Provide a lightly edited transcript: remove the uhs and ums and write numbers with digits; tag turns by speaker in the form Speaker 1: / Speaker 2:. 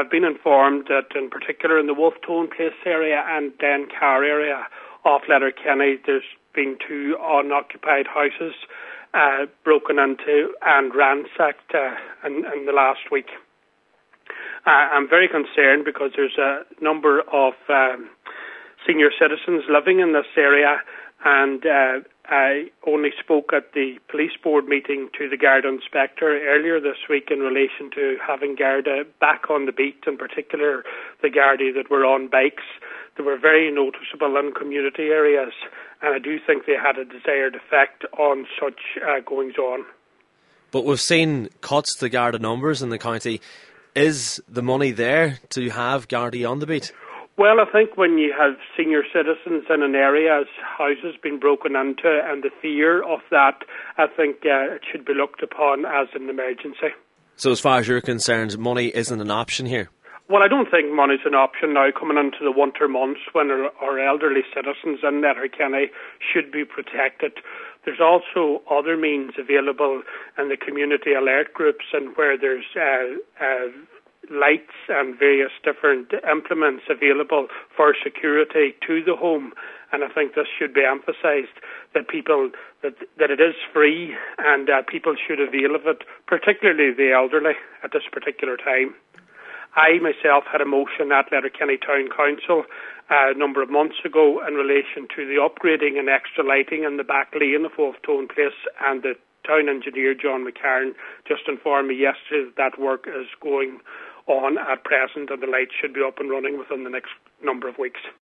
Speaker 1: I've been informed that in particular in the Wolftown Place area and Glencar area off Letterkenny, there's been 2 unoccupied houses broken into and ransacked in the last week. I'm very concerned because there's a number of senior citizens living in this area, and I only spoke at the police board meeting to the Garda inspector earlier this week in relation to having Garda back on the beat, in particular the Gardaí that were on bikes. They were very noticeable in community areas, and I do think they had a desired effect on such goings on.
Speaker 2: But we've seen cuts to Garda numbers in the county. Is the money there to have Gardaí on the beat?
Speaker 1: Well, I think when you have senior citizens in an area's houses being broken into and the fear of that, I think it should be looked upon as an emergency.
Speaker 2: So as far as you're concerned, money isn't an option here?
Speaker 1: Well, I don't think money's an option now coming into the winter months when our elderly citizens in Letterkenny should be protected. There's also other means available in the community alert groups and where there's lights and various different implements available for security to the home. And I think this should be emphasised that that it is free and people should avail of it, particularly the elderly at this particular time. I myself had a motion at Letterkenny Town Council a number of months ago in relation to the upgrading and extra lighting in the back lane of Wolftown Place, and the town engineer John McCarran just informed me yesterday that work is going on at present and the lights should be up and running within the next number of weeks.